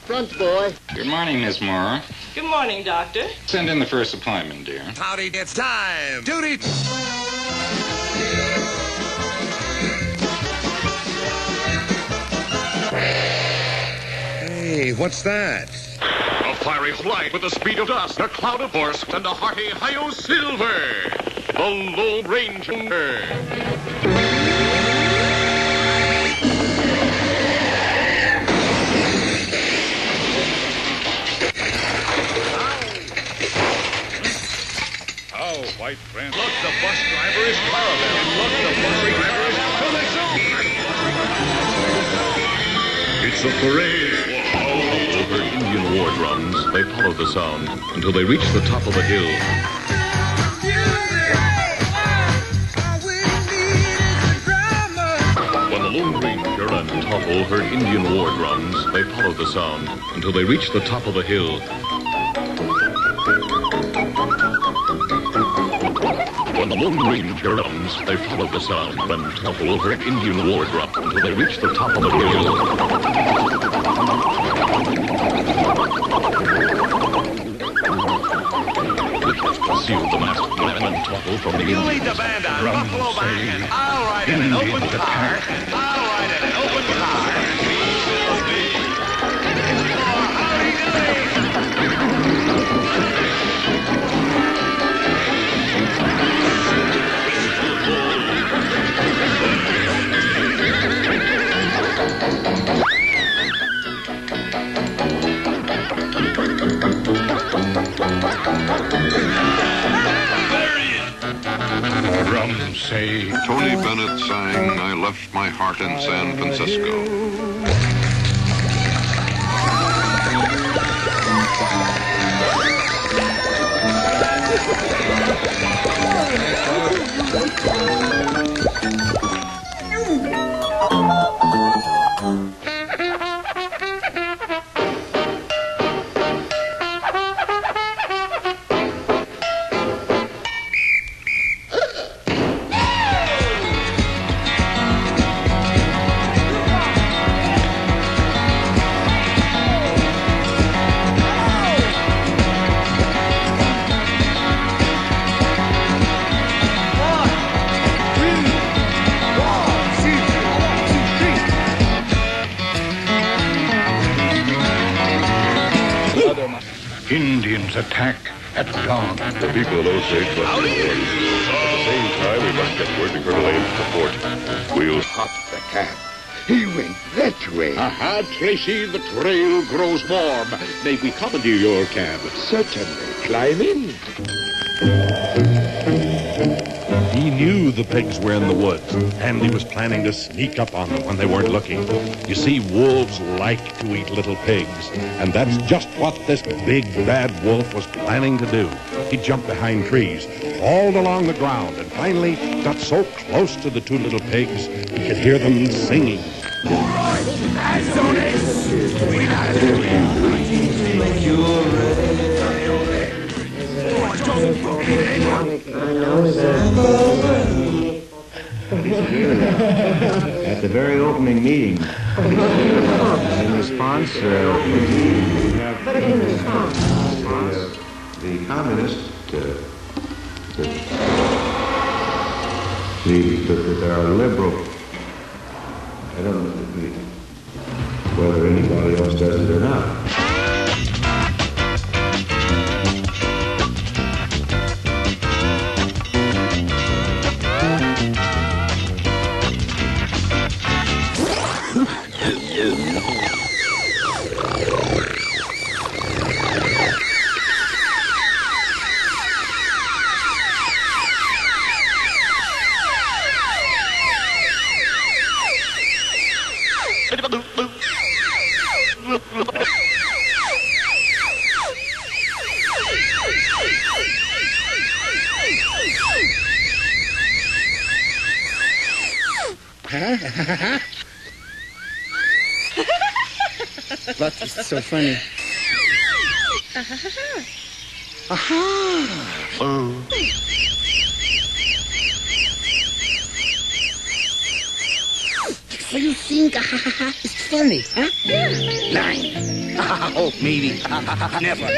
Front, boy. Good morning, Miss Mora. Good morning, Doctor. Send in the first appointment, dear. Howdy, it's time. Duty. Hey, what's that? A fiery flight with the speed of dust, a cloud of force, and a hearty Hi-Yo Silver, the Lone Ranger. Oh, white friend. Look, the bus driver is Clarabelle. Look, the bus driver is coming soon. It's a parade. Over Indian war drums, they followed the sound until they reached the top of the hill. When the Lone Ranger and Toffle heard Indian war drums, they followed the sound until they reached the top of the hill. When the Lone Ranger drums, they followed the sound. When Toffle heard Indian war drum until they reached the top of the hill. Concealed the masked man and Toffle from the You Indians. lead the band on Buffalo Bank. I'll ride in an open car. I'll ride in an open car. We will be your howdy doody. Drums say, Tony Bennett sang I Left My Heart in San Francisco. Indians attack at dawn. The people of Osage must be warned. At the same time, we must get word to Colonel Ames to the fort. We'll Hop the cab. He went that way. Aha, Tracy, the trail grows warm. May we commandeer your cab? Certainly. Climb in. He knew the pigs were in the woods, and he was planning to sneak up on them when they weren't looking. You see, wolves like to eat little pigs, and that's just what this big bad wolf was planning to do. He jumped behind trees, hauled along the ground, and finally got so close to the two little pigs, he could hear them singing. At the very opening meeting, in response, the communists, there are liberal, I don't know whether anybody else does it or not. What is so funny? Aha! Oh. So you think it's funny, huh? Nine. Oh, maybe. Never.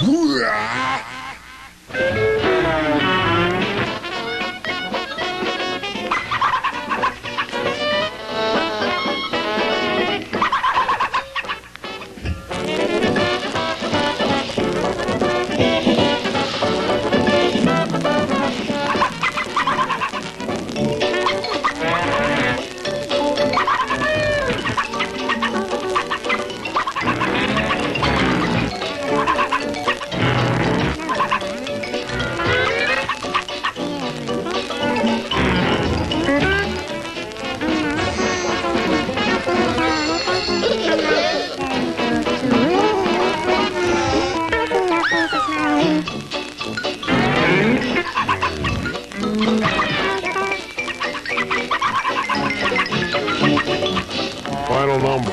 Final number.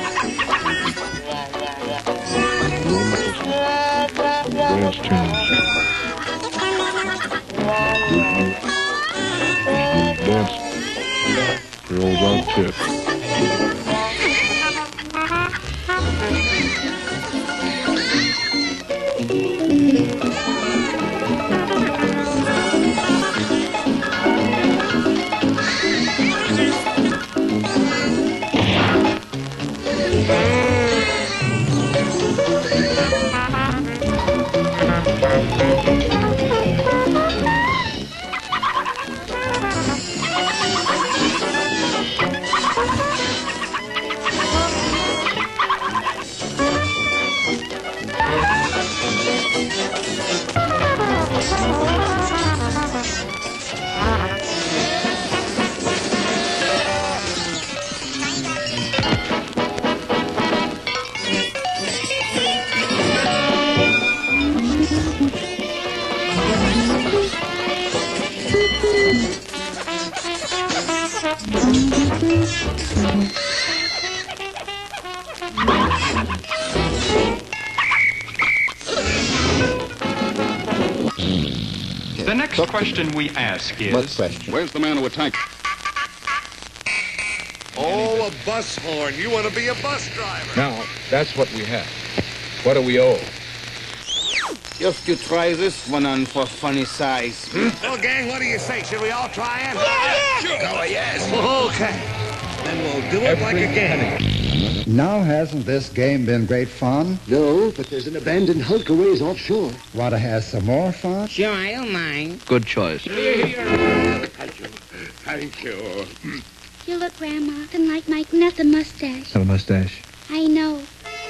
Dance change. Dance. Girls on tip. The next question we ask is... What question? Where's the man who attacked? Oh, a bus horn. You want to be a bus driver. Now, that's what we have. What do we owe? Just you try this one on for funny size. Well, gang, what do you say? Should we all try it? Yeah! Sure. Go, yes. Okay. Then we'll do it like a game. Now, hasn't this game been great fun? No, but there's an abandoned hulk a ways offshore. Want to have some more fun? Sure, I don't mind. Good choice. Thank you. You look, Grandma, nothing like my nothing mustache. Not a mustache. I know.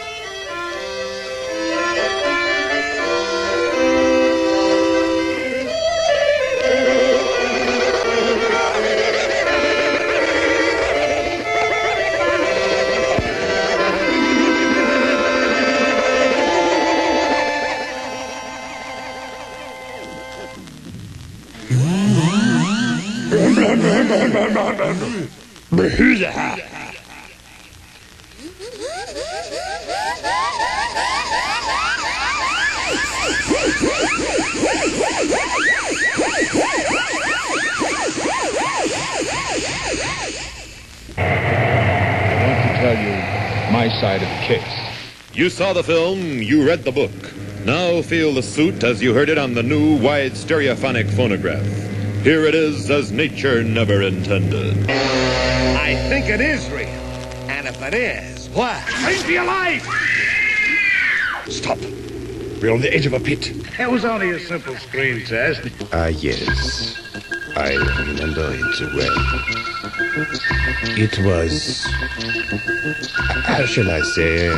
My side of the case. You saw the film, you read the book. Now feel the suit as you heard it on the new wide stereophonic phonograph. Here it is as nature never intended. I think it is real. And if it is, what? Change your life! Stop. We're on the edge of a pit. It was only a simple screen test. Yes. I remember it well. It was... how shall I say?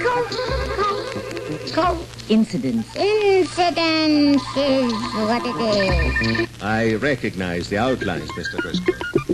Incidents. Incidents is what it is. I recognize the outlines, Mr. Driscoll.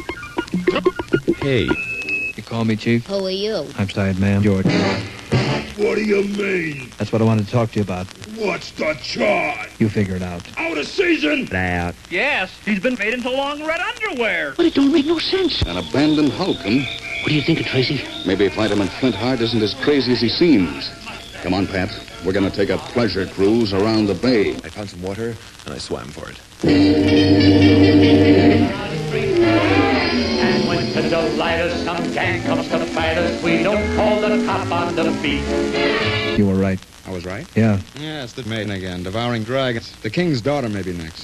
Hey. You call me, Chief? Who are you? I'm Side Man George. What do you mean? That's what I wanted to talk to you about. What's the charge? You figure it out. Out of season? Out. Yes, he's been made into long red underwear. But it don't make no sense. An abandoned hulk, huh? What do you think of Tracy? Maybe Fireman Flint Hart isn't as crazy as he seems. Come on, Pat. We're going to take a pleasure cruise around the bay. I found some water, and I swam for it. And when the delight of some gang comes to Silas, we don't call the top on the beat. You were right. I was right? Yeah. Yes, the maiden again. Devouring dragons. The king's daughter may be next.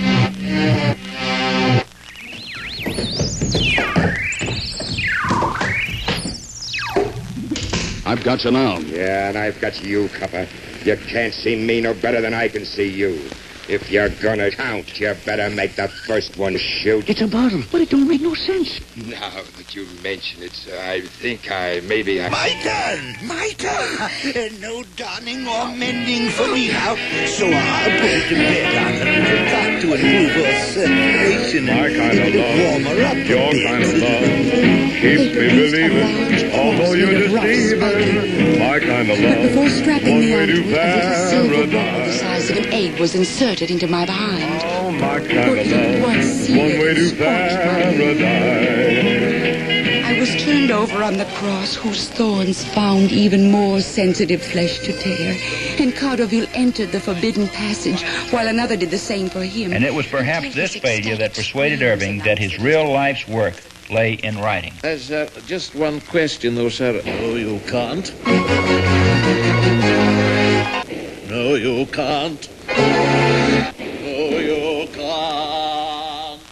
I've got you now. Yeah, and I've got you, copper. You can't see me no better than I can see you. If you're gonna count, you better make the first one shoot. It's a bottle, but it don't make no sense. Now that you mention it, sir, I think maybe I... My turn! My turn! No donning or mending for me now. So I'll put it to bed on a little cot to improve her circulation. My kind of love, warm her up your kind of love, keeps me believing, although you're deceiving. My kind of love, Before strapping one me way onto to it, a little silver ball the paradise. size of an egg was inserted into my behind. Oh, my kind of love, one way to paradise. I was turned over on the cross, whose thorns found even more sensitive flesh to tear. And Cardoville entered the forbidden passage, while another did the same for him. And it was perhaps this failure that persuaded Irving that his real life's work lay in writing. There's just one question, though, sir. No, you can't. No, you can't. No, you can't.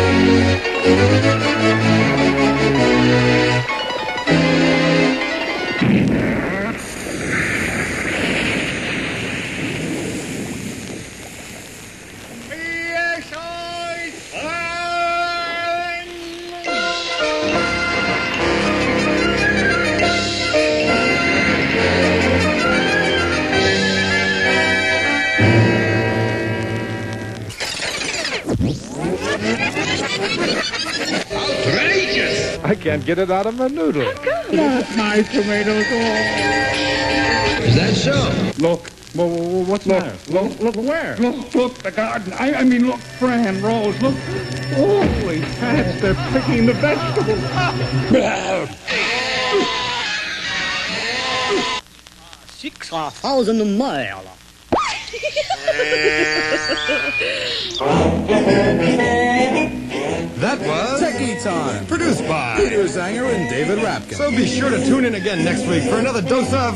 Outrageous! I can't get it out of my noodle. Not my tomatoes. Is that so? Look. What's there? Look where? Look, the garden. I mean, look, Fran, Rose, look. Holy cats, they're picking the vegetables. 6,000 miles. That was Techie Time, produced by Peter Zanger and David Rapkin. So be sure to tune in again next week for another dose of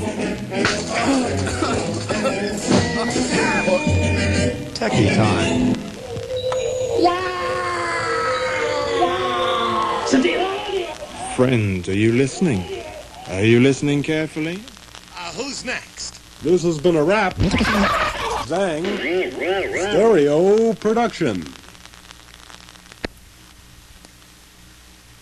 Techie Time. Friend, are you listening? Are you listening carefully? Who's next? This has been a wrap. Zang Stereo Production.